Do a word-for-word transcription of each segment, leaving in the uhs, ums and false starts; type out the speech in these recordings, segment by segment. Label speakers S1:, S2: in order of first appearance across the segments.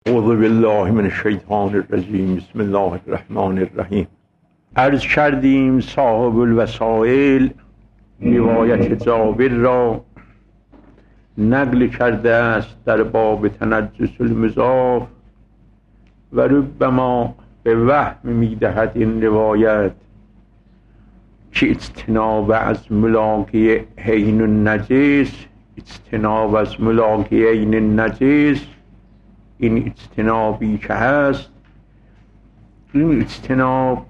S1: اعوذ بالله من الشیطان الرجیم. بسم الله الرحمن الرحیم. عرض کردیم صاحب الوسائل روایت جابر را نقل کرده است در باب تنجس المضاف و ربما به وهم میدهد این روایت که اجتناب از ملاقی عین النجس، اجتناب از ملاقی عین النجس، این اجتنابی که هست، این اجتناب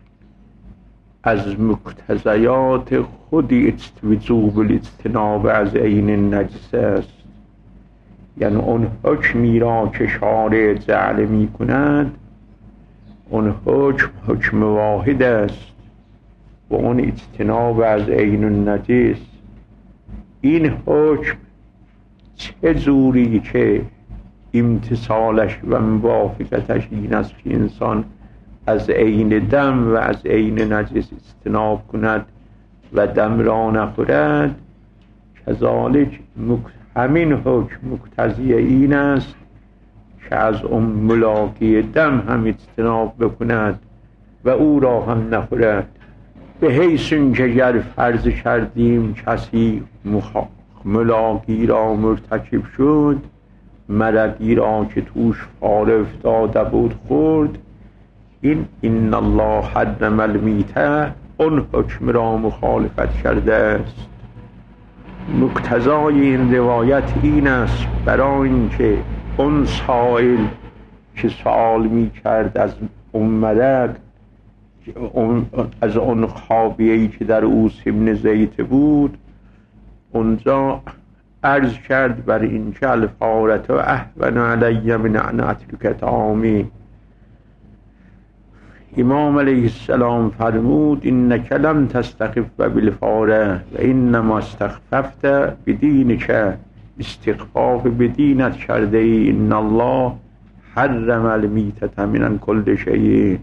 S1: از مقتضیات خود وجوب الاجتناب از عین النجس است. یعنی اون حکمی را که شارع جعل می کند، اون حکم حکم واحد است و اون اجتناب از عین النجس. این حکم چه جوری که امتصالش و موافقتش این است که انسان از عین دم و از عین نجس اجتناب کند و دم را نخورد، کذالک همین حکم مقتضی این است که از اون ملاقی دم هم اجتناب بکند و او را هم نخورد. به حیث اینکه گر فرض کردیم کسی ملاقی را مرتکب شد، مرگی را که توش فار افتاده بود خورد، این ان الله حرم المیته اون حکم را مخالفت کرده است. مقتضای این روایت این است برای اینکه اون سائل که سوال می کرد از اون مرگ، از اون خابیه‌ای که در او سمن زیت بود، اونجا عرض کرد بر این که الفارت و احون علی من ان اترک طعامی. امام علیه السلام فرمود انک لم تستخف بالفاره و انما استخففت بدینک، استخفاف بدینت کرده ای. ان الله حرم المیتة من کل شیء.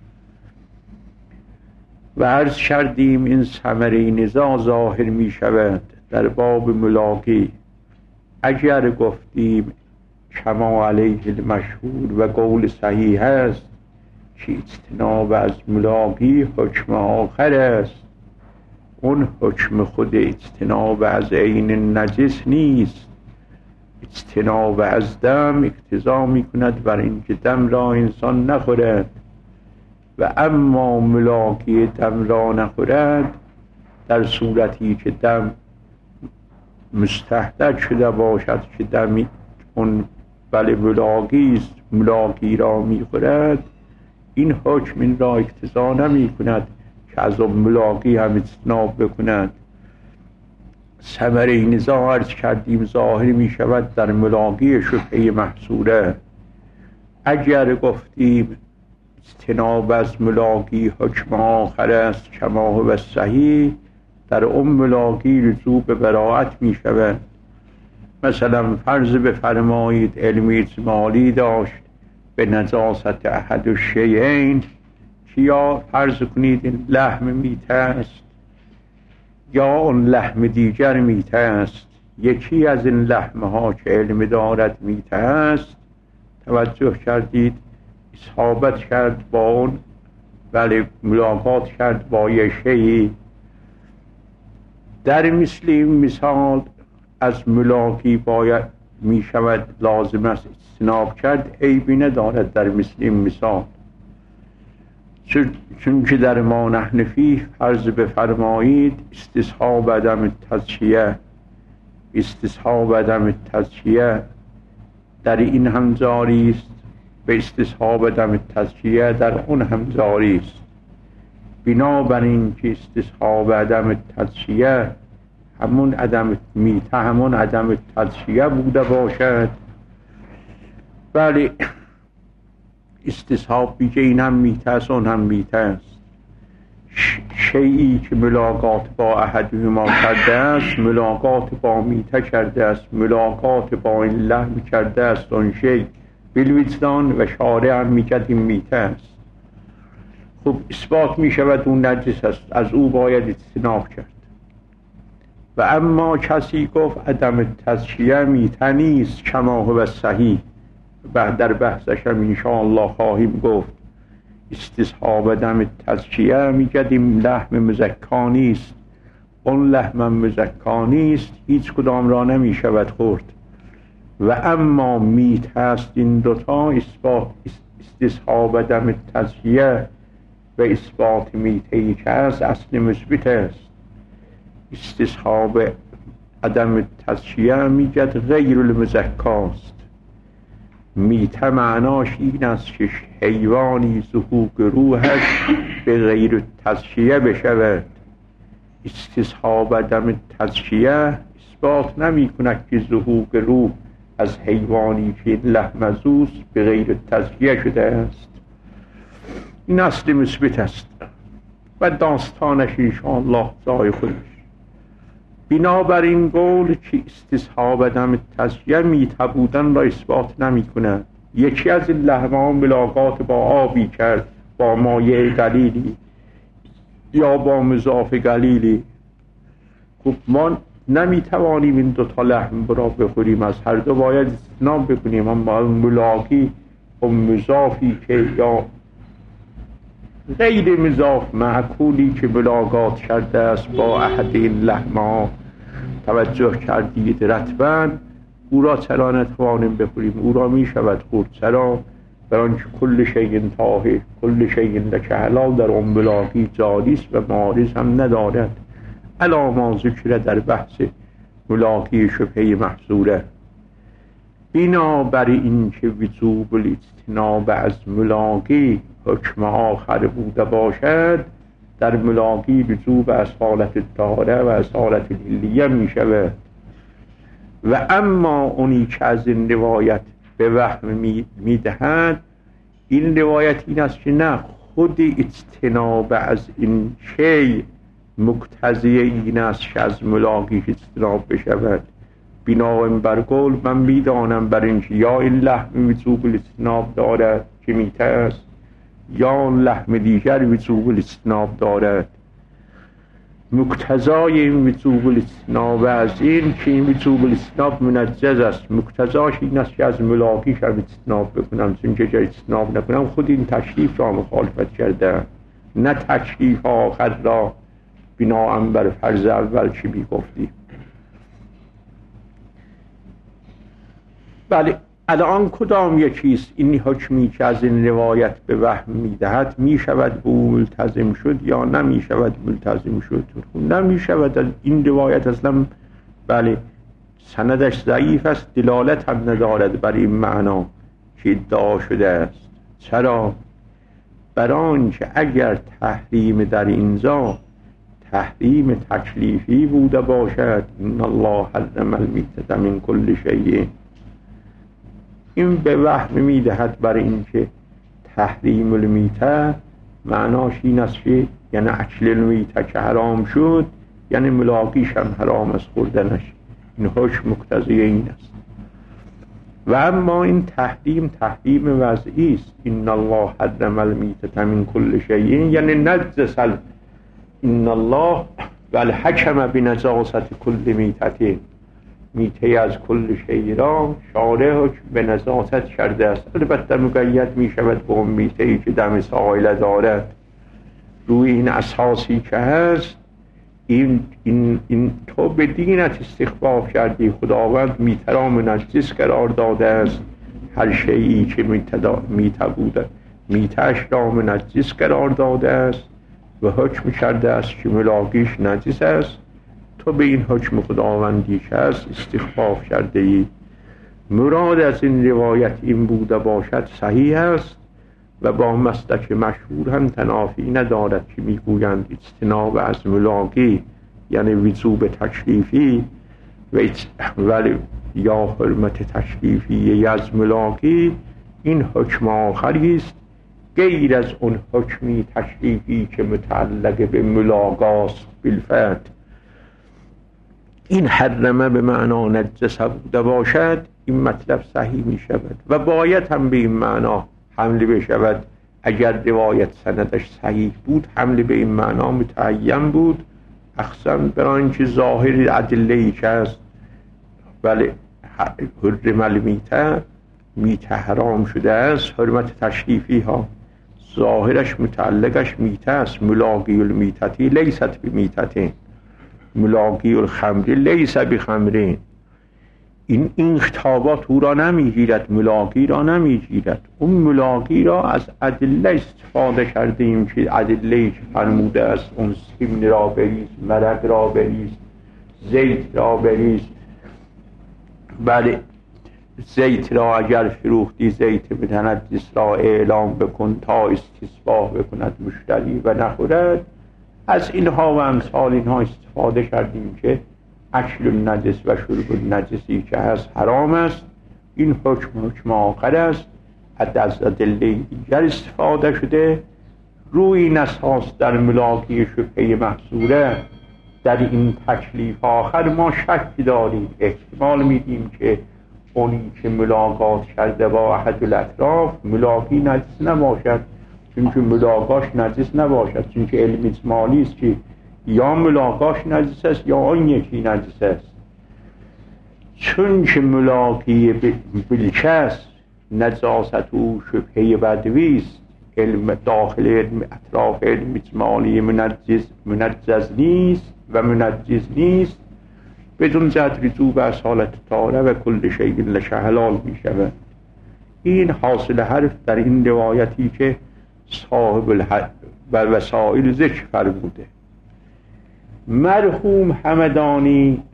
S1: و عرض کردیم این ثمره نزاع ظاهر می شود در باب ملاقی. اگر گفتیم کما علیه المشهور و قول صحیح است که اجتناب از ملاقی حکم آخر است، اون حکم خود اجتناب از عین نجس نیست. اجتناب از دم اقتضا می کند بر اینکه دم را انسان نخورد، و اما ملاقی دم را نخورد در صورتی که دم مستحدث شده باشد که دم اون بله ملاقی است، ملاقی را میخورد، این حکم این را اقتضا نمی کند که از اون ملاقی هم اجتناب بکند. ثمره نزاع عرض کردیم ظاهر می شود در ملاقی شبهه محصوره. اگر گفتیم اجتناب از ملاقی حکم آخر است کما هو صحیح، در اون ملاقی رجوع به براءت می شود. مثلا فرض بفرمایید علمی اجمالی داشت به نجاست احد الشیئین، که یا فرض کنید این لحم میته است یا اون لحم دیگر میته است. یکی از این لحمه ها که علم دارد میته است، توجه کردید، اصحابت کرد با اون، ولی ملاقات کرد با یه شیئی. در مثل این مثال از ملاقی باید می شود لازم است اجتناب کرد، عیبی ندارد در مثل این مثال. چون که در ما نحن فیه فرض بفرمایید استصحاب عدم تزکیه، استصحاب عدم تزکیه در این هم جاری است، به استصحاب عدم تزکیه در اون هم جاری است. بنابراین که استصحاب عدم تزکیه همون عدم میته همون عدم تزکیه بوده باشد، بله استصحاب بیگه این هم میته است اون هم میته است. شیئی که ملاقات با احدهما کرده است ملاقات با میته کرده است، ملاقات با این لحم کرده است اون شیء بالوجدان و شارع هم میگد این میته است. خب اثبات میشود اون نجس است، از او باید اجتناب کرد. و اما کسی گفت عدم تزکیه میته نیست کما هو صحیح، بعد در بحثش هم انشاءالله خواهیم گفت استصحاب دم تزکیه میگد این لحم مزکا نیست، اون لحم مزکا نیست، هیچ کدام را نمیشود خورد. و اما میت هست این دوتا، اثبات استصحاب دم تزکیه و اثبات میتهی که هست اصل مثبت است. استصحاب عدم تزکیه میگد غیر المزکاست. میته معناش این است که حیوانی ذوق روحش به غیر تزکیه بشود. استصحاب عدم تزکیه اثبات نمی کند که ذوق روح از حیوانی که لحم ازوست به غیر تزکیه شده است. این اصل مثبت است و داستانش انشاءالله جای خودش. بنابراین قول که استصحاب عدم تزکیه میته بودن را اثبات نمی کند. یکی از این لحم‌ها ملاقات با آبی کرد، با مایع قلیلی یا با مضاف قلیلی، خب ما نمیتوانیم این دوتا لحم را بخوریم، از هر دو باید اجتناب بکنیم. اما ملاقی و مضافی که یا غیر مضاف معکولی که ملاقات کرده است با احد این لحم‌ها توجه کردید رطباً، او را چرا نتوانیم بخوریم؟ او را می شود خورد. چرا؟ برانکه کل شیء طاهر کل شیء لک حلال در اون ملاقی جاری است و معارض هم ندارد، الا ما ذکر در بحث ملاقی شبهه محظوره. بنابر این که وجوب الاجتناب از ملاقی حکم آخر بوده باشد، در ملاقی وجوب اصالت طهاره و اصالت الحلیه می شود. و اما اونی که از این روایت به وهم می دهد، این روایت این است که نه، خود اجتناب از این شی مقتضی این است که از ملاقی اجتناب بشود. بنابراین بر قول من میدانم بر اینکه یا این لحم وجوب الاجتناب دارد که میته است، یا لحم دیگر وجوب الاجتناب دارد. مقتضای این وجوب الاجتناب از این که این وجوب الاجتناب منجز است، مقتضاش این است که از ملاقیش هم اجتناب بکنم، چون که اجتناب نکنم خود این تشریف را مخالفت کرده، نه تشریف آخر را بناءً بر فرض اول چی بی گفتی. بله، الان کدام یکیست این حکمی که از این روایت به وهم میدهد می شود به او ملتزم شد یا نمی شود ملتزم شد؟ نمی شود. این روایت اصلا بله سندش ضعیف است، دلالت هم ندارد بر این معنا که ادعا شده است. چرا؟ بران که اگر تحریم در اینجا تحریم تکلیفی بوده باشد، ان الله حرم المیتة من کل شیء، این به وهم میدهد برای اینکه تحریم المیته معناش این است که یعنی اکل المیته که حرام شد یعنی ملاقیش هم حرام است خوردنش. این حکم مقتضی این است. و اما این تحریم تحریم وضعی است. ان الله حرم المیته من کل شیء یعنی نجس ال... ان الله والحکم بنجاست کل میته، میته از کل شیء را شارع به نجاست کرده است. البته مقید می شود به اون میته‌ای که دم سائل دارد. روی این اساسی که هست این, این, این تو به دینت استخفاف کردی، خداوند میته را منجس قرار داده است. هر شیئی که میته بوده میته‌اش را منجس قرار داده است و حکم کرده است که ملاقیش نجس است. تو به این حکم خداوندی که هست استخفاف کرده ای. مراد از این روایت این بوده باشد صحیح است و با مسلک مشهور هم تنافی ندارد که میگویند اجتناب از ملاقی یعنی وجوب تکلیفی و ولی یا حرمت تکلیفی از ملاقی این حکم آخری است غیر از اون حکمی تکلیفی که متعلق به ملاقاست بالفتح. این حرمه به معنا نجسه بوده باشد، این مطلب صحیح می شود و باید هم به این معنا حمل بشود. اگر روایت سندش صحیح بود حمل به این معنا متعین بود، اخصاً برای اینکه ظاهر ادله‌ای که است بله حرم المیته میته حرام شده است، حرمت تشریفی ها ظاهرش متعلقش میته است. ملاقی المیتتی لیست بمیتتین، ملاقی الخمر لیس بخمرین. این این خطابات او را نمیگیرد، ملاقی را نمیگیرد. اون ملاقی را از ادله استفاده کرده ایم که ادله که فرموده است اون سیمن را بریز، مرق را بریز، زیت را بریز. بله، زیت را اگر فروختی زیت متنجس را اعلام بکن تا استصباح بکند مشتری و نخورد. از اینها و امثال اینها استفاده کردیم که اکل النجس و شرب النجسی که هست حرام است. این حکم حکم آخر است، از ادله دیگر استفاده شده. روی این اساس در ملاقی شبهه محصوره در این تکلیف آخر ما شک داریم، احتمال میدیم که اونی که ملاقات کرده با احد الاطراف ملاقی نجس نباشد، چون که ملاقاش نجس نباشد، چون که علم اجمالی است که یا ملاقاش نجس است یا آن یکی نجس است. چون که ملاقی بالکس نجاست او شبهه بدوی است، علم داخل علم اطراف علم اجمالی منجز منجز نیست و منجز نیست، بدون زد رجوع به اصالت طاره و کل شیء لش حلال می شود. این حاصل حرف در این روایتی که صاحب الحد و وسائل ذکر فرموده. مرحوم همدانی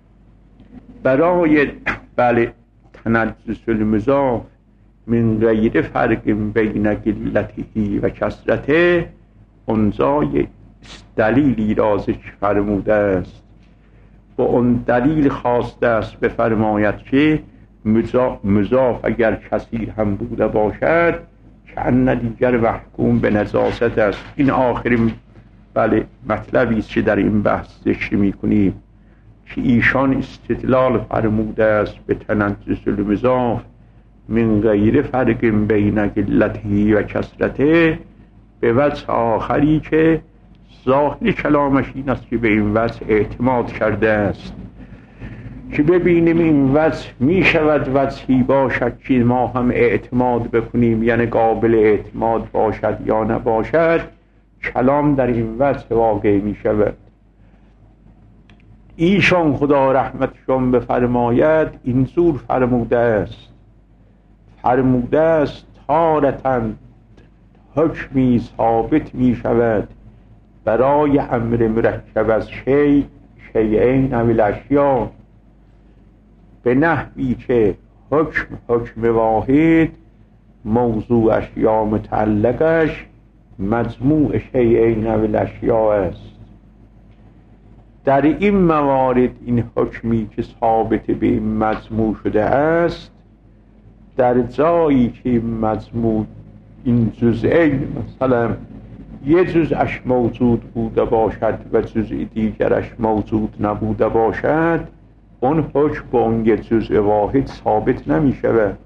S1: برای بله تنجس المضاف من غیر فرق بین قلته و کثرته انزای دلیلی را ذکر فرموده است. و اون دلیل خواسته است بفرماید که مضاف اگر کثیر هم بوده باشد که ان دیگر محکوم به نجاست است. این آخرین بله مطلبی است که در این بحث ذکر می‌کنیم که ایشان استدلال فرموده است به تنجس المضاف من غیر فرق بین قلته و کثرته به وجه آخری که ظاهر کلامش این است که به این وجه اعتماد کرده است که ببینیم این وجه می شود وجهی باشد که ما هم اعتماد بکنیم، یعنی قابل اعتماد باشد یا نباشد. کلام در این وجه واقع می شود. ایشان خدا رحمتشون بفرماید اینجور فرموده است فرموده است تارتاً حکمی ثابت می شود برای امر مرکب از شیء شیئین او الاشیاء به نحوی که حکم حکم واحد موضوعش یا متعلقش مجموع شیئین او الاشیاء است. در این موارد این حکمی که ثابت به این مجموع شده است در جایی که این مجموع این جزئین مثلا یه جزءش موجود بوده باشد و جزء دیگرش موجود نبوده باشد، اون حکم با اون یه جزء واحد ثابت نمی شود.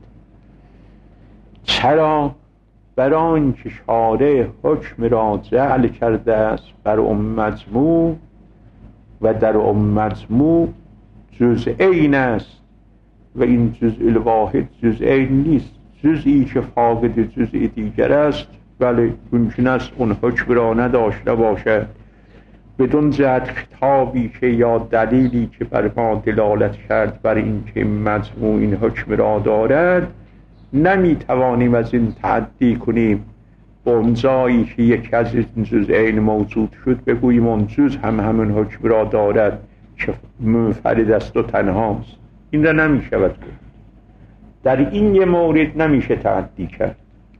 S1: چرا؟ برای آنکه شارع حکم را جعل کرده است بر اون مجموع و در اون مجموع جزئین است و این جزء الواحد جزئین نیست، جزئی که فاقد جزء دیگر است. بله ممکن است اون حکم را نداشته باشد. بدون جهت خطابی که یا دلیلی که بر ما دلالت کرد بر این که مجموع این حکم را دارد نمی توانیم از این تعدی کنیم به اون جایی که یکی از این جزئین موجود شد بگوییم اون جز هم همون حکم را دارد که منفرد است و تنهاست. این را نمی شود کنیم. در این یه مورد نمیشه تعدی کرد.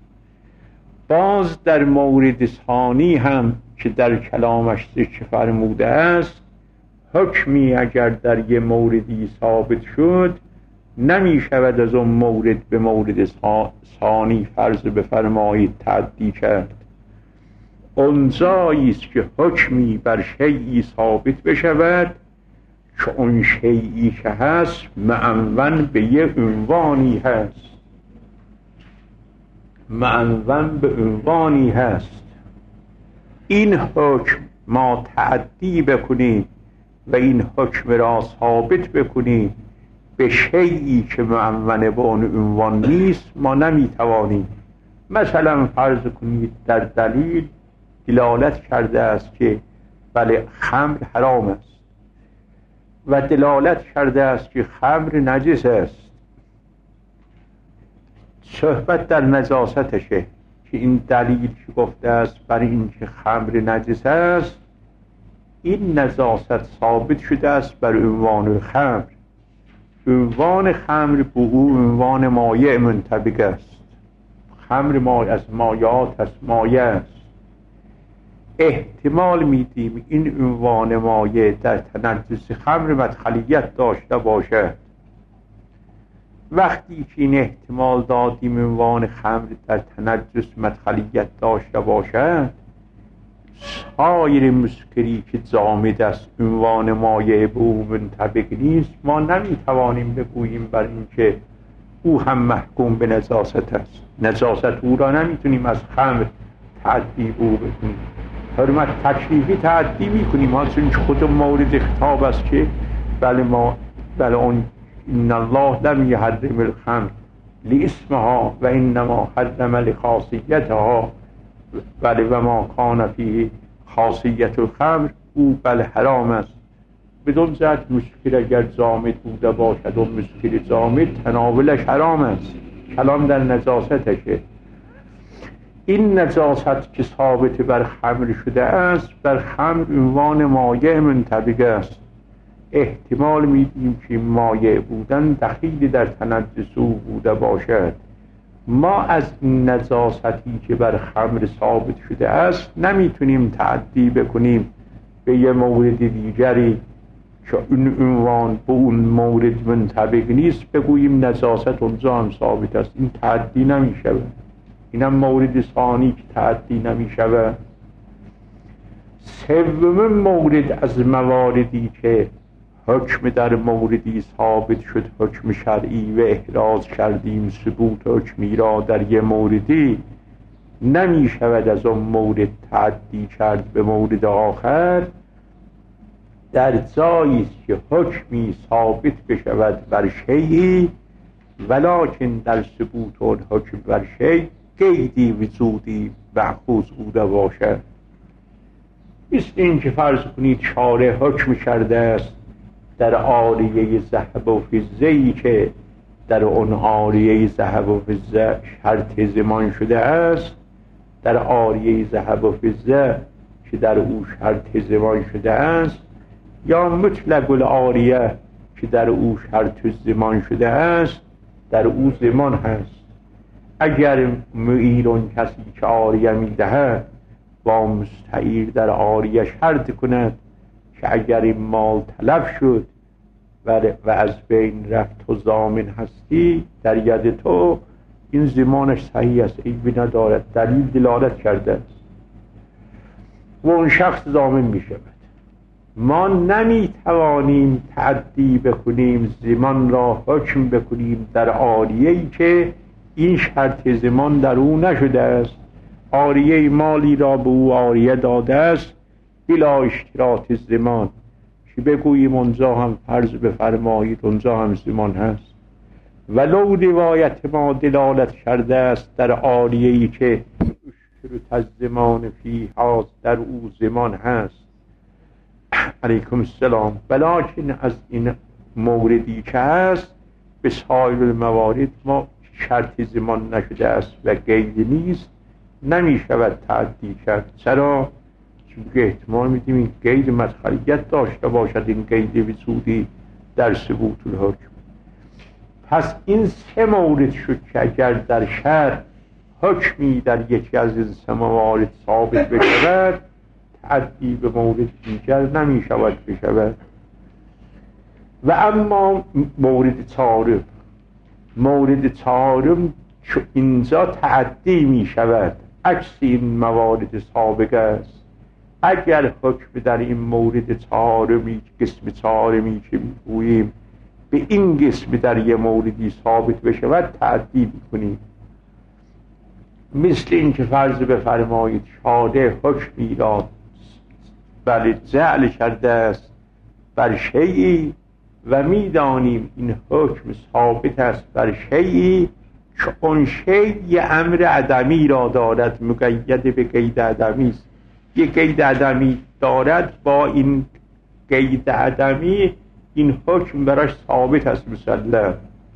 S1: باز در مورد ثانی هم که در کلامش ذکر فرموده است حکمی اگر در یه موردی ثابت شد نمی شود از اون مورد به مورد ثانی فرض بفرمایید تعدی کرد. اون جایی است که حکمی بر شیئی ثابت بشود که اون شیئی که هست معنون به یه عنوانی هست معنون به عنوانی هست. این حکم ما تعدی بکنیم و این حکم را ثابت بکنیم به شیئی که معنون به آن عنوان نیست ما نمیتوانیم. مثلا فرض کنید در دلیل دلالت کرده است که بله خمر حرام است و دلالت کرده است که خمر نجس است. صحبت در نجاستشه که این دلیل که گفته است برای اینکه خمر نجس است، این نجاست ثابت شده است بر عنوان خمر. عنوان خمر به او عنوان مایع منطبق است. خمر ما از مایعات است، مایع است. احتمال میدیم این عنوان مایع در تنجس خمر مدخلیت داشته باشد. وقتی که این احتمال دادیم عنوان خمر در تنجس مدخلیت داشته باشد، سایر مسکری که جامد است عنوان مایع به او منطبق نیست، ما نمیتوانیم بگوییم بر اینکه او هم محکوم به نجاست است. نجاست او را نمیتونیم از خمر تعدی او بکنیم. حرمت تکلیفی تعدی میکنیم ها، چون خود مورد خطاب است که بله ما بله اون ان الله لم یحرم الخمر لاسمها و انما حرم لخاصیتها، بله و ما کان فیه خاصیت الخمر او بله حرام است. بدون جهت مسکر اگر جامد بوده باشد و مسکر جامد تناولش حرام است. کلام در نجاستشه. این نجاست که ثابت بر خمر شده است بر خمر عنوان مایع منطبق است. احتمال میدیم که مایع بودن دخیل در تنجس او بوده باشد. ما از نجاستی که بر خمر ثابت شده است نمیتونیم تعدی بکنیم به یه مورد دیگری که اون عنوان به اون مورد منطبق نیست بگوییم نجاست اونجا هم ثابت است. این تعدی نمیشود. اینم مورد ثانی که تعدی نمیشود. سومین مورد از مواردی که حکم در موردی ثابت شد حکم شرعی و احراز کردیم ثبوت حکمی را در یه موردی، نمی شود از اون مورد تعدی کرد به مورد آخر در جایی که حکمی ثابت بشود بر شیئی ولکن در ثبوت اون حکم بر شیء قیدی وجودی مأخوذ بوده باشد. مثل این که فرض کنید شارع حکم کرده است در عاریه ذهب و فضه‌ای که در اون عاریه ذهب و فضه شرط زمان شده است، در عاریه ذهب و فضه که در او شرط زمان شده است، یا مطلق العاریه که در او شرط زمان شده است، در او زمان هست. اگر معیرون کسی که عاریه میدهد با مستعیر در عاریه شرط کند که اگر این مال تلف شد و از بین رفت و ضامن هستی در ید تو، این زمانش صحیح است، عیبی ندارد، دلیل دلالت کرده است و اون شخص ضامن می شود. ما نمی توانیم تعدی بکنیم زمان را حکم بکنیم در عاریه‌ای که این شرط زمان در او نشده است. عاریه مالی را به او عاریه داده است بلا اشتراط زمان، که بگوییم اونجا هم فرض بفرمایید اونجا هم زمان هست. ولو روایت ما دلالت کرده است در عاریه‌ای که اشترط زمان فی هاست در او زمان هست، علیکم السلام، ولکن از این موردی که هست به سایر الموارد ما شرط زمان نشده است و قید نیست، نمی شود تعدی کرد. چرا؟ چون که احتمال میدیم این قید مدخلیت داشته باشد، این قید وجودی در ثبوت الحکم. پس این سه مورد شد که اگر در شرع حکمی در یکی از این سه موارد ثابت بشود، تعدی به مورد دیگر نمی شود بشود. و اما مورد چهارم، مورد چهارم چون اینجا تعدی می شود عکس این موارد سابقه است. اگر حکم در این مورد چهارمی، قسم چهارمی که میگوییم به این قسم در یه موردی ثابت بشود تعدی میکنیم. مثل این که فرض بفرمایید شارع حکمی را بله جعل کرده است بر شیئی و میدانیم این حکم ثابت است بر شیئی که اون شیء یه امر عدمی را دارد، مقید به قید عدمی است. یه قید عدمی دارد، با این قید عدمی این حکم براش ثابت است مسلم.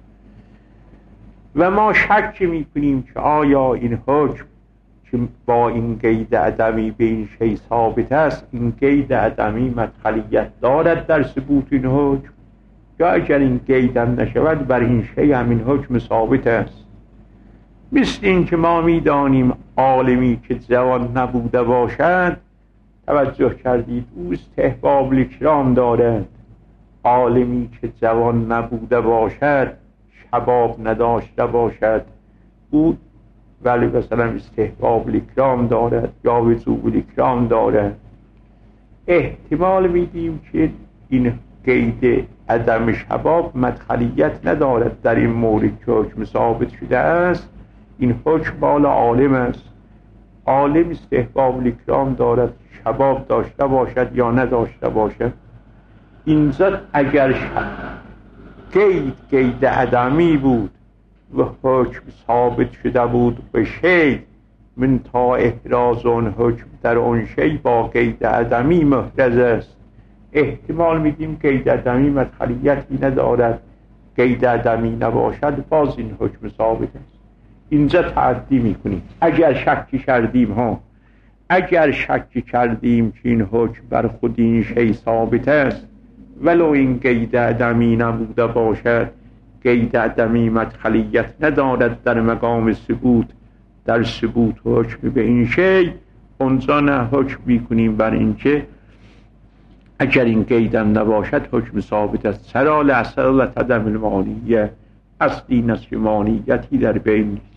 S1: و ما شک میکنیم که آیا این حکم که با این قید عدمی به این شیء ثابت است، این قید عدمی مدخلیت دارد در ثبوت این حکم، یا اگر این قیدم نشود بر این شیء همین حکم ثابت است. مثل این که ما میدانیم عالمی که جوان نبوده باشد، توجه کردید، او استحباب الاکرام دارد. عالمی که جوان نبوده باشد، شباب نداشته باشد، او ولی مثلا استحباب الاکرام دارد یا وجوب الاکرام دارد. احتمال میدیم که این قید عدم شباب مدخلیت ندارد در این مورد که حکم ثابت شده است. این حکم مال عالم است. عالم استحباب الاکرام دارد، شباب داشته باشد یا نداشته باشد. اینجا اگر قید قید عدمی بود و حکم ثابت شده بود به شیء، من تا احراز اون حکم در اون شیء با قید عدمی محرز است. احتمال میدیم قید عدمی مدخلیتی ندارد، قید عدمی نباشد باز این حکم ثابت است. اینجا تعدی میکنیم. اگر شکی کردیم ها اگر شکی کردیم که این حکم بر خود این شیء ثابت است، ولو این قید عدمی نبوده باشد، قید عدمی مدخلیت ندارد در مقام ثبوت، در ثبوت حکم به این شیء، اونجا نه حکم میکنیم بر این که اگر این قیدم نباشد حکم ثابت است. چرا؟ لأصالة عدم المانیه، اصلی نسل مانیتی در بین نیست.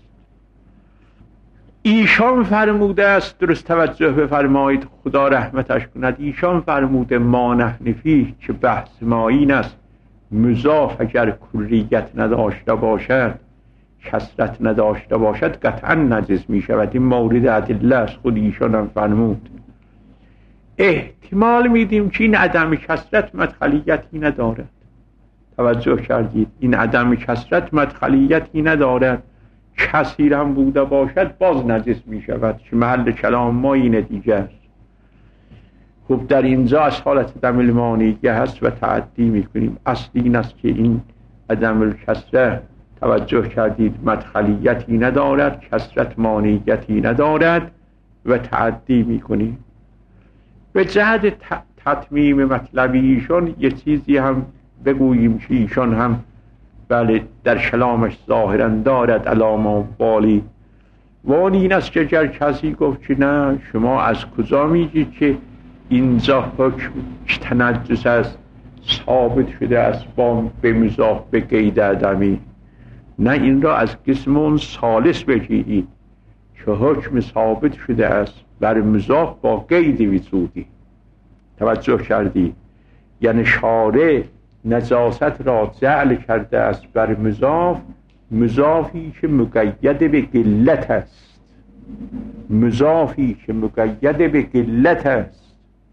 S1: ایشان فرموده است، درست توجه بفرمایید خدا رحمتش کند، ایشان فرموده ما نحن فیه که بحث ما این است مضاف اگر کلیت نداشته باشد، کثرت نداشته باشد، قطعا نجس می شود. این مورد ادله است، خود ایشان هم فرمود. احتمال میدیم که این عدم کثرت مدخلیتی ندارد. توجه کردید، این عدم کثرت مدخلیتی ندارد. کثیر هم بوده باشد باز نجس می شود، که محل کلام ما این دیگه است. خب در اینجا از حالت عدم المانیه هست و تعدی می کنیم. اصلی این است که این عدم الکثرت، توجه کردید، مدخلیتی ندارد، کثرت مانیتی ندارد و تعدی می کنیم. به جهت تتمیم مطلبی ایشان یه چیزی هم بگوییم که ایشان هم بله در کلامش ظاهرا دارد علامه بالی، و اون این است که اگر کسی گفت که نه شما از کجا میگید که اینجا حکم تنجس است ثابت شده است با به مضاف به قید عدمی، نه این را از قسم اون ثالث بگیرید که حکم ثابت شده است بر مضاف با قید وجودی. توجه کردید، یعنی شارع نجاست را جعل کرده است بر مضاف، مضافی که مقید به قلت است، مضافی که مقید به قلت است.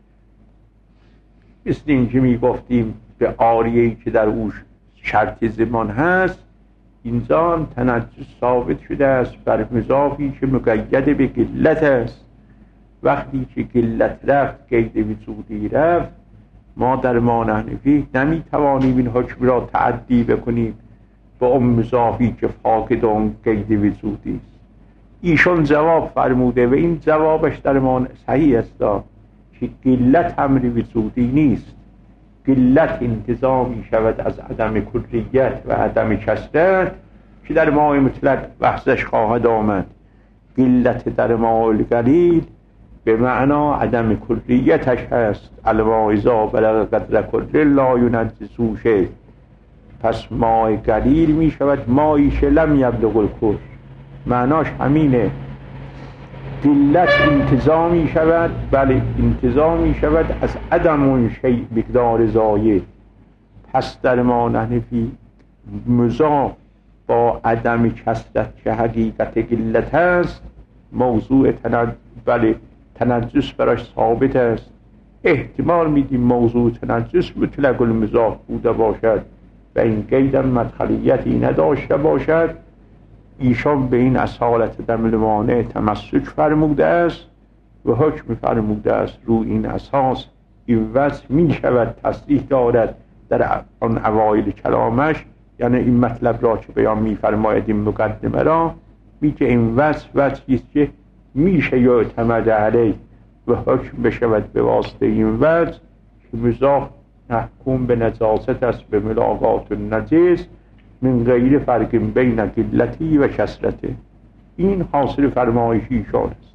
S1: مثل این که می گفتیم به عاریه‌ای که در اوش شرط زمان هست، اینجا تنجس ثابت شده است بر مضافی که مقید به قلت است. وقتی که قلت رفت، قید وجودی رفت، ما در ما نحن فیه نمی توانیم این حکم را تعدی بکنیم با اون مضافی که فاقد اون قید وجودی است. ایشون جواب فرموده و این جوابش در ما صحیح است که قلت امر وجودی نیست. قلت انتزاع می شود از عدم کلیت و عدم کثرت که در ماء مطلق بحثش خواهد آمد. قلت در ماء القلیل به معنا عدم کلیتش هست. الماء اذا بلغ قدر کل لا ینجسه شیء، پس ماء قلیل می شود مایی که لم یبلغ الکل. معناش همینه، قلت انتزاع می شود، بله انتزاع می شود از عدم اون شیء مقدار زاید. پس در ما نحن فیه مضاف با عدم کثرت که حقیقت قلت است، موضوع تنجس، بله تنجس براش ثابت است. احتمال میدیم موضوع تنجس مطلق المزاح بوده باشد و این قید مدخلیتی نداشته باشد. ایشان به این اصالت دم المانع تمسک فرموده است و حکم فرموده است رو این اساس این وجه می شود تصریح دارد در آن اوایل کلامش، یعنی این مطلب را که بیان می فرماید این مقدمه را، می که این وجه وجهی است که میشه یعتمد علیه و حکم بشود به واسطه این وجه که مزاح محکوم به نجاست است به ملاقات النجس من غیر فرق بین قلتی و کثرته. این حاصل فرمایش ایشان است.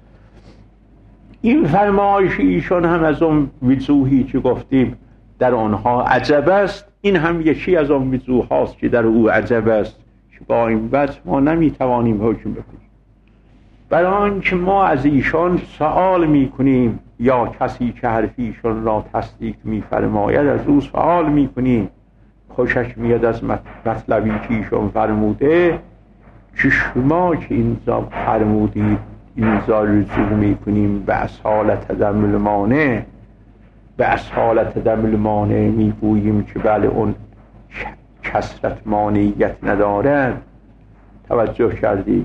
S1: این فرمایش ایشان هم از اون وجوهی که گفتیم در آنها عجب است، این هم یکی از اون وجوه هاست که در او عجب است که با این وجه ما نمیتوانیم حکم بکنیم. برای آنکه ما از ایشان سوال میکنیم یا کسی که حرف ایشان را تصدیق میفرماید از او سوال میکنیم، خوشش میاد از مطلبی که ایشان فرموده که شما که اینجا فرمودید اینجا رجوع میکنیم به اصالت دم المانع، به اصالت دم المانع میگوییم که بله اون کثرت مانعیت ندارد. توجه کردید؟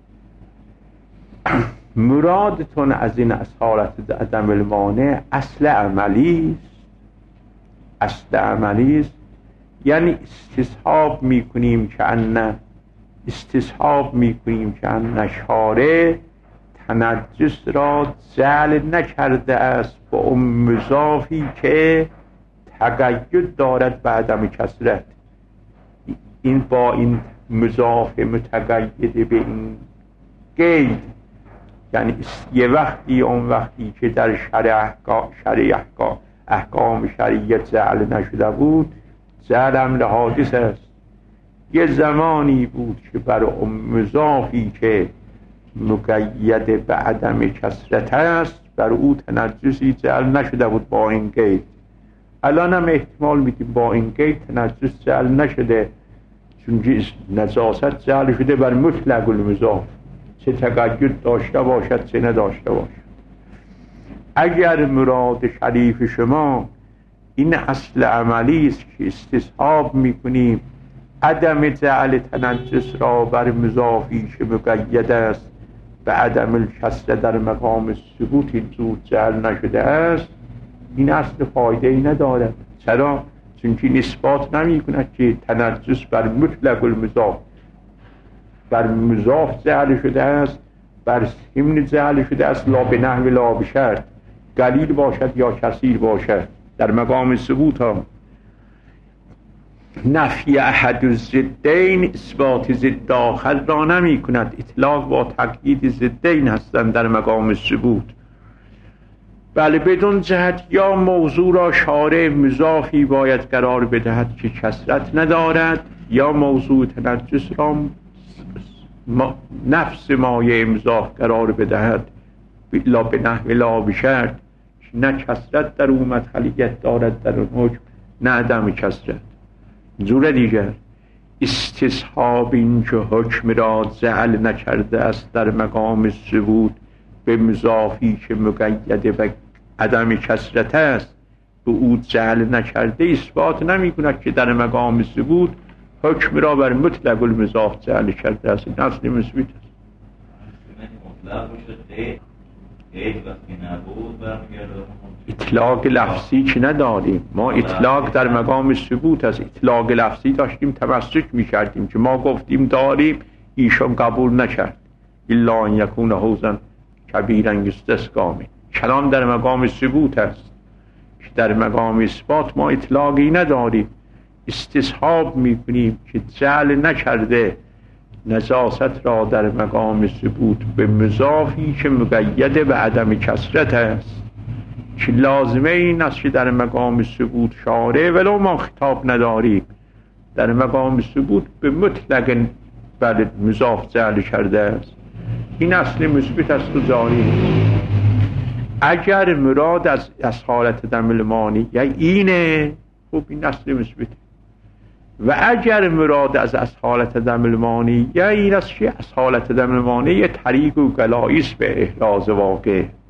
S1: مرادتون از این اصالت دم المانع اصل عملی است، اصل عملی است، یعنی استصحاب میکنیم که ان استصحاب میکنیم که ان شارع تنجس را جعل نکرده است با اون مضافی که تقید دارد به عدم کثرت. این با این مضاف متقید به این قید، یعنی یه وقتی اون وقتی که در شرع احکام شرع احکام احکام شریعت جعل نشده بود جعل هم لحادث است. یه زمانی بود که بر اون مضافی که مقید به عدم کثرت است بر او تنجسی جعل نشده بود با این قید. الان هم احتمال میدیم با این قید تنجس جعل نشده، چون نجاست جعل شده بر مطلق المضاف، چه تقید داشته باشد چه نداشته باشد. اگر مراد شریف شما این اصل عملی است که استصحاب میکنیم عدم جعل تنجس را بر مضافی که مقید است به عدم الکثرت در مقام ثبوت این زود جعل نشده است، این اصل فایده ای ندارد. چرا؟ چون که نسبات نمی کند که تنجس بر مطلق المضاف بر مضاف جعل شده است، بر ضمن جعل شده است، لا به نحو لا به شرط، قلیل باشد یا کثیر باشد در مقام ثبوت ها. نفی احد الضدین اثبات ضد آخر را نمی کند. اطلاق با تقیید ضدین هستند در مقام ثبوت. بله، بدون جهت یا موضوع را شارع مضافی باید قرار بدهد که کثرت ندارد، یا موضوع تنجس را نفس مایه مضاف قرار بدهد لا به نحو لا به شرط، نه کثرت در اون مدخلیت دارد در اون حکم نه عدم کثرت. جور دیگر استصحاب این که حکم را جعل نکرده است در مقام ثبوت به مضافی که مقید به عدم کثرت است به او جعل نکرده اثبات نمی کند که در مقام ثبوت حکم را بر مطلق المضاف جعل کرده است. این اصل مثبت است. اطلاق لفظی که نداریم ما، اطلاق در مقام ثبوت است. اطلاق لفظی داشتیم تمسک میکردیم که ما گفتیم داریم، ایشان قبول نکرد. الا ان یکون حوزا کبیرا یستسقا. کلام در مقام ثبوت است که در مقام اثبات ما اطلاقی نداریم، استصحاب میکنیم که جعل نکرده نجاست را در مقام ثبوت به مضافی که مقید به عدم کثرت است، که لازمه این است که در مقام ثبوت شارع ولو ما خطاب نداریم در مقام ثبوت به مطلق بر مضاف جعل کرده است. این اصل مثبت است و جاری. اگر مراد از از حالت دم المانی یا اینه، خب این اصل مثبت. و اگر مراد از از حالت دم المانی یا این است که از حالت دم المانی یه طریق و گلاییست به احراز واقع،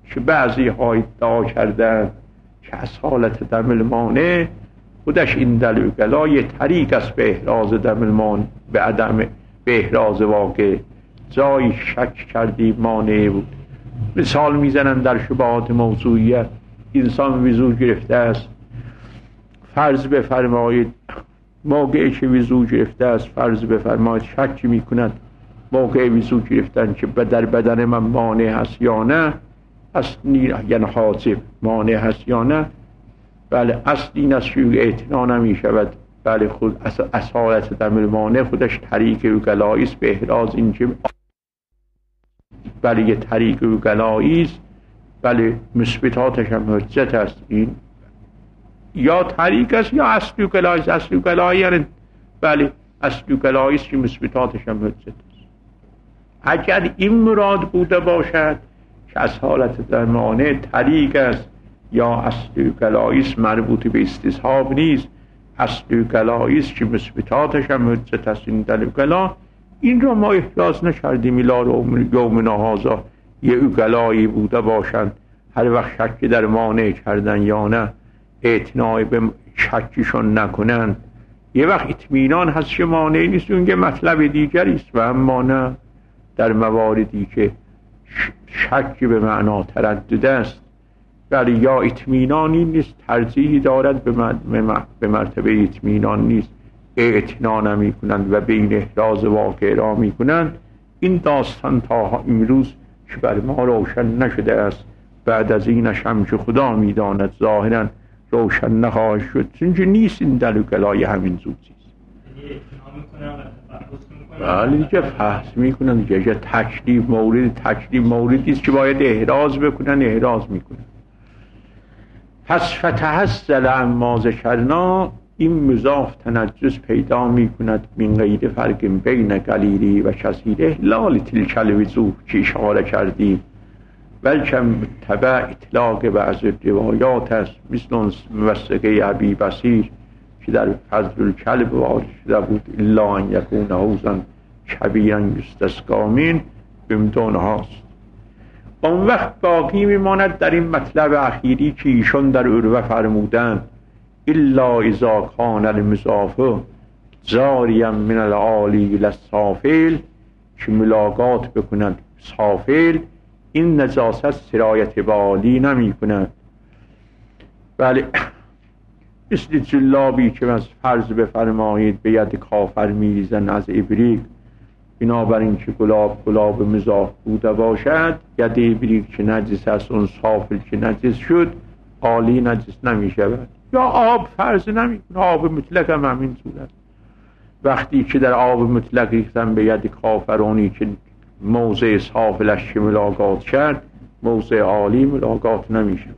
S1: که بعضی ها ادعا کردن که اصالت دم المانع خودش این دلوگلا یه طریق است به احراز دم المانع، به عدم به احراز واقع. جایی شک کردیم مانع بود. مثال میزنن در شبهات موضوعیت، انسان وضو گرفته است، فرض بفرمایید موقعی که وضو گرفته است، فرض بفرمایید شک میکند موقع وضو گرفتن که در بدن من مانع هست یا نه، اصلی یعنی حاجب مانع هست یا نه. بله اصل این است که اعتنا نمی شود. بله خود اصالت دم المانع خودش طریق اوگلایی است به احراز این که بله یه طریق اوگلایی است. بله مثبتاتش هم حجت است. این یا طریق است یا اصل اوگلایی است. اصل اوگلایی یعنی بله اصل اوگلایی است که مثبتاتش هم حجت است. اگر این مراد بوده باشد که اصالت دم المانع طریق است یا اصل اوگلایی است مربوط به استصحاب نیست، اصل اوگلایی است که مثبتاتش هم حجت است، این دل اوگلا، این را ما احراز نکردیم. الی یومنا هذا یه اوگلایی بوده باشند هر وقت شک در مانع کردن یا نه اعتنای به شکشون نکنن، یه وقت اطمینان هست که مانع نیست، اون یه مطلب دیگری است. و اما نه در مواردی که شک به معنا تردد است، بله یا اطمینانی نیست، ترجیحی دارد به مرتبه اطمینان نیست، اعتنا نمی کنند و بین احراز واقع را می کنند. این داستان تا امروز که بر ما روشن نشده است، بعد از اینش هم که خدا می داند ظاهرا روشن نخواهد شد، چون نیست این دلوگلای همین زودی است. بله دیگه فحص می کنند دیگه، تکلیف مورد تکلیف موردی است که باید احراز بکنن، احراز می کنند. پس فتحصل اما ذکرنا، این مضاف تنجس پیدا می کند من غیر فرق بین قلیلی و کثیره لال تلک الوضوح که اشاره کردیم، بلکه تبع اطلاق بعض روایات است، مثل موثقه ابی بصیر که در فضل الکلب وارد شده بود الا ان یکون حوضا کبیرا یستسقی منه بمدون هاست. اون وقت باقی میماند در این مطلب اخیری که ایشون در عروه فرمودن الا اذا کان المضاف جاریا من العالی للسافل، که ملاقات بکنند سافل، این نجاست سرایت بالی نمی کند. بله مثل جلابی که از فرض بفرمایید به ید کافر میریزن از ابریق، بنابراین که گلاب گلاب مضاف بوده باشد، ید ابریق که نجس است اون سافل که نجس شد عالی نجس نمی شود. یا آب فرض نمی کنه، آب مطلق هم همین صورت، وقتی که در آب مطلق ریختن به ید کافرانی که موضع سافلش که ملاقات کرد موضع عالی ملاقات نمی شود.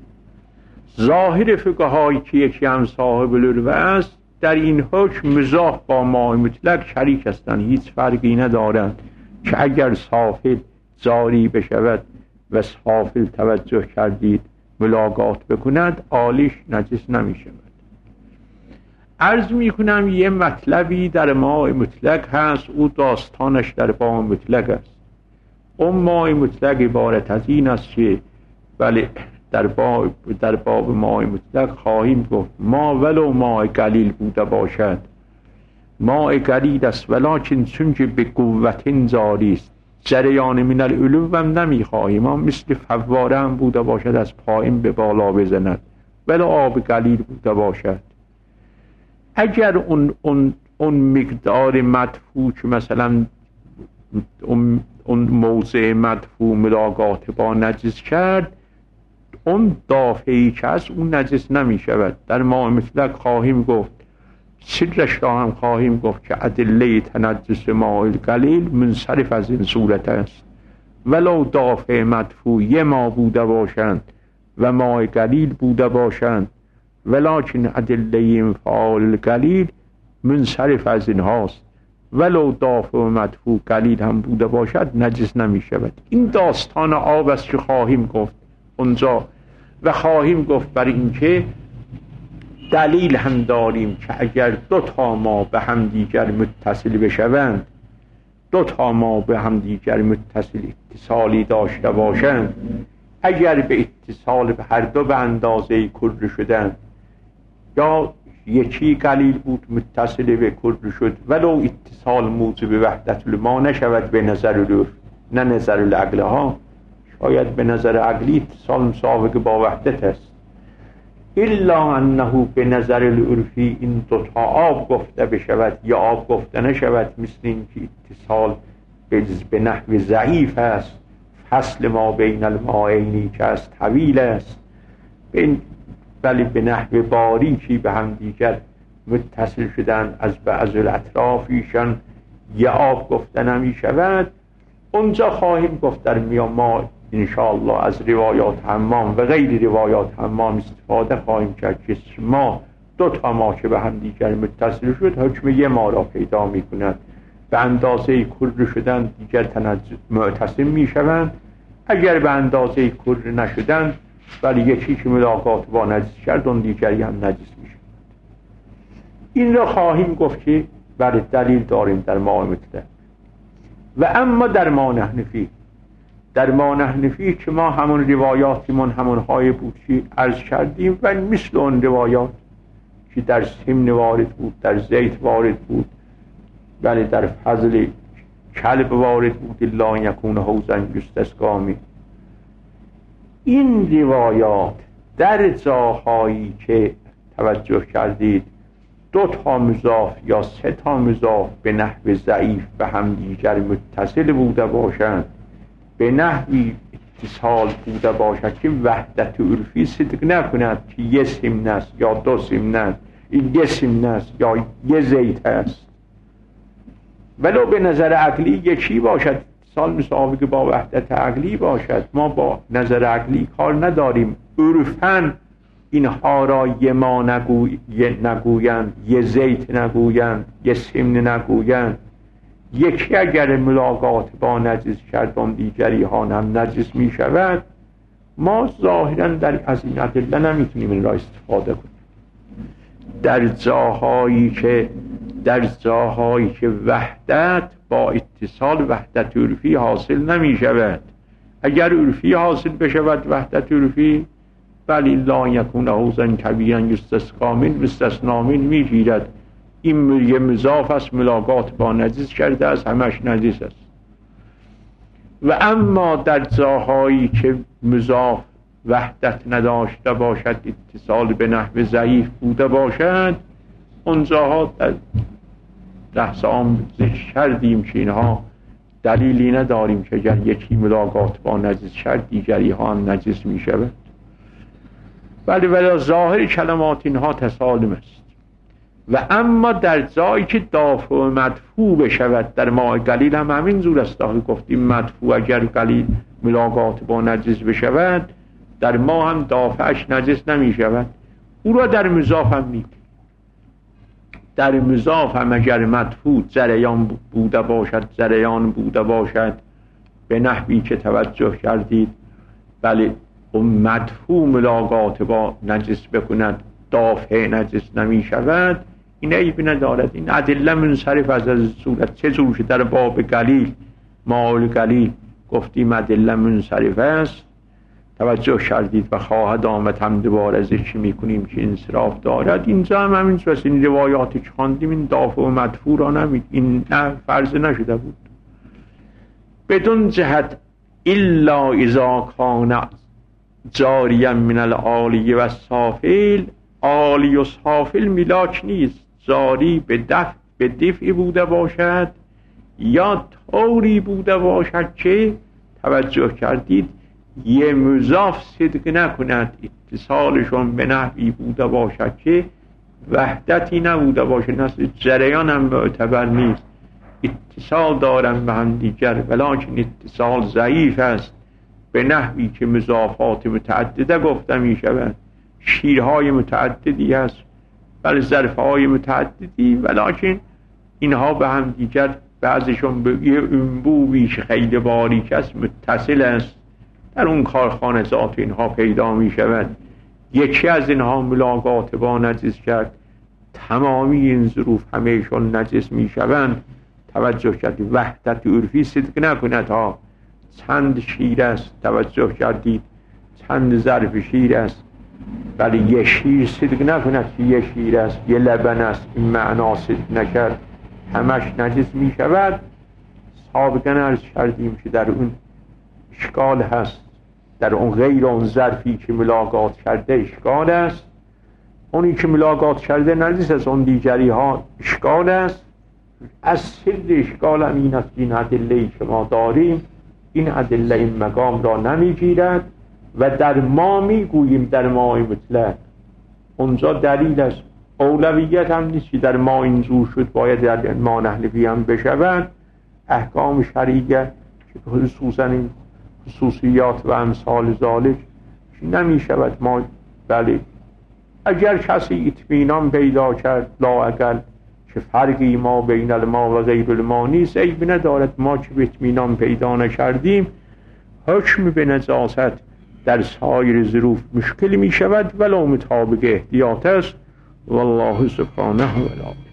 S1: ظاهر فقهایی که یکی هم صاحب العروه است در این حکم مضاف با ماء مطلق شریک هستند، هیچ فرقی ندارند که اگر سافل جاری بشود و سافل توجه کردید ملاقات بکند عالیش نجس نمی شود. عرض می کنم یه مطلبی در ماء مطلق هست، او داستانش در باب مطلق است. اون ماء مطلق عبارت از این است که بله در باب در باب ماء مطلق خواهیم گفت ما ولو ماء قلیل بوده باشد ماء قلیل است، ولکن چون که به قوت جاری است جریان من العلو هم نمی خواهیم، ما مثل فواره هم بوده باشد از پایین به بالا بزند، ولو آب قلیل بوده باشد. اگر اون اون اون مقدار مدفوع که مثلا اون اون موضع مدفوع ملاقات با نجس کرد، اون دافعی که هست اون نجس نمی شود. در ماء مطلق خواهیم گفت، سرش را هم خواهیم گفت که ادله تنجس ماء القلیل منصرف از این صورت است، ولو دافع مدفوع یه ما بوده باشند و ماء قلیل بوده باشند، ولکن ادله انفعال القلیل منصرف از این هاست، ولو دافع و مدفوع قلیل هم بوده باشد نجس نمی شود. این داستان آب است که خواهیم گفت اونجا، و خواهیم گفت برای اینکه دلیل هم داریم که اگر دو تا ما به هم دیگر متصل بشوند، دو تا ما به هم دیگر متصل اتصالی داشته باشند، اگر به اتصال به هر دو به اندازه کره شدن، یا یکی قلیل بود متصل به کره شد ولو اتصال موجب وحدت الما نشود به نظر العرف، نه نظر العقل ها، شاید به نظر عقلی اتصال مساوی با وحدت است، الا انه به نظر العرفی این دوتا آب گفته بشود یا آب گفته نشود، مثل این که اتصال به نحو ضعیف است، فصل ما بین المائینی که از طویل است، ولی به نحو باریکی به هم دیگر متصل شدن از بعض الاطراف ایشان یه آب گفته نمی شود. اونجا خواهیم گفت در میان ما انشاءالله از روایات حمام و غیر روایات حمام استفاده خواهیم کرد که ما دو تا ما که به هم دیگر متصل شد حکم یه ما را پیدا می کند، به اندازه کره شدن دیگر معتصم می شوند، اگر به اندازه کره نشدن ولی یکی که ملاقات با نجس کرد اون دیگری هم نجس می شود. این را خواهیم گفت که برای دلیل داریم در ما مطلق. و اما در ما نحنفی، در ما نحنفی که ما همون روایاتیمون همون های بود که عرض کردیم و مثل اون روایات که در سمن وارد بود، در زیت وارد بود، ولی در فضل کلب وارد بود الا یکون حوزن یستسقامی، این روایات در جاهایی که توجه کردید دو تا مضاف یا سه تا مضاف به نحو ضعیف به هم دیگر متصل بوده باشند، به نحوی اتصال بوده باشد که وحدت عرفی صدق نکند که یه سمن است یا دو سمن است، یه سمن است یا یه زیت است، ولو به نظر عقلی یکی باشد، اتصال مساوی با وحدت عقلی باشد، ما با نظر عقلی کار نداریم. عرفاً اینها را یه ما نگوی... نگویند، یه زیت نگویند، یه سمن نگویند، یکی اگر ملاقات با نجس کردن دیگری ها هم نجس می شود، ما ظاهراً در از این ادله نمیتونیم این را استفاده کنیم. در جاهایی که در جاهایی که وحدت با اتصال وحدت عرفی حاصل نمی شود، اگر عرفی حاصل بشود وحدت عرفی ولی لا یکون حوزن کبیرا یستسقا من استثناء من می گیرد، این یه مضاف است ملاقات با نجس کرده از همش نجس است. و اما در جاهایی که مضاف وحدت نداشته باشد، اتصال به نحو ضعیف بوده باشد، اون جاها در بحث عام ذکر کردیم که اینها دلیلی نداریم که اگر یکی ملاقات با نجس کرد دیگری ها هم نجس می شود، ولی ولی ظاهر کلمات اینها تسالم است. و اما در جایی که دافع و مدفوع بشود، در ماء قلیل هم همین زور است، گفتیم مدفوع اگر قلیل ملاقات با نجس بشود، در ما هم دافعش نجس نمی شود، او را در مضاف هم می در مضاف هم اگر مدفوع جریان بوده باشد جریان بوده باشد به نحوی که توجه کردید، بله اون مدفوع ملاقات با نجس بکند دافع نجس نمی شود، این عیب ندارد. این ادله منصرف از از صورت چه جور که در باب قلیل مال قلیل گفتیم ادله منصرف است، توجه کردید و خواهد آمد هم دوباره ذکر میکنیم که انصراف دارد. اینجا هم همین صورت این روایاتی که خواندیم این دافع و مدفوع را نمید، این نه فرض نشده بود بدون جهت الا اذا کان جاریا من العالی و سافل. عالی و سافل ملاک نیست، جاری به دفع به دفع بوده باشد یا طوری بوده باشد که توجه کردید یه مضاف صدق نکند، اتصالشون به نحوی بوده باشد که وحدتی نبوده باشد، نسل جریان هم معتبر نیست، اتصال دارن به هم دیگر ولیکن اتصال ضعیف است به نحوی که مضافات متعدده گفته می شود، شیرهای متعددی هست بل ظرفهای متعددی، ولیکن اینها به هم دیگر بعضشون به یه انبوبی که خیلی باریک است متصل است، در اون کارخانه ذات اینها پیدا می شود، یکی از اینها ملاقات با نجس کرد تمامی این ظروف همهشون نجس می شوند. توجه کردید وحدت عرفی صدق نکند ها، چند شیر است توجه کردید چند ظرف شیر است، ولی یه شیر صدق نکند که یه شیر است، یه لبن است، این معنا صدق نکرد، همش نجس می شود. سابقا عرض کردیم که در اون اشکال هست، در اون غیر اون ظرفی که ملاقات کرده اشکال است، اونی که ملاقات کرده نجس از اون دیگری ها اشکال است. از سر اشکال هم این است این ادله‌ای که ما داریم این ادله این مقام را نمیگیرد و در ما میگوییم در ما مطلق اونجا دلیل است. اولویت هم نیست که در ما این زور شد باید در ما نحلفی هم بشود. احکام شریعه که خصوصا این خصوصیات و امثال ذالک نمی شود. ما بله اگر کسی اطمینان پیدا کرد لااقل که فرقی ما بین الماء و غیر الماء نیست، عیب ندارد. ما که اطمینان پیدا نکردیم حکم به نجاست در سایر ظروف مشکل می شود ولو مطابق احتیاط است. والله سبحانه و تعالی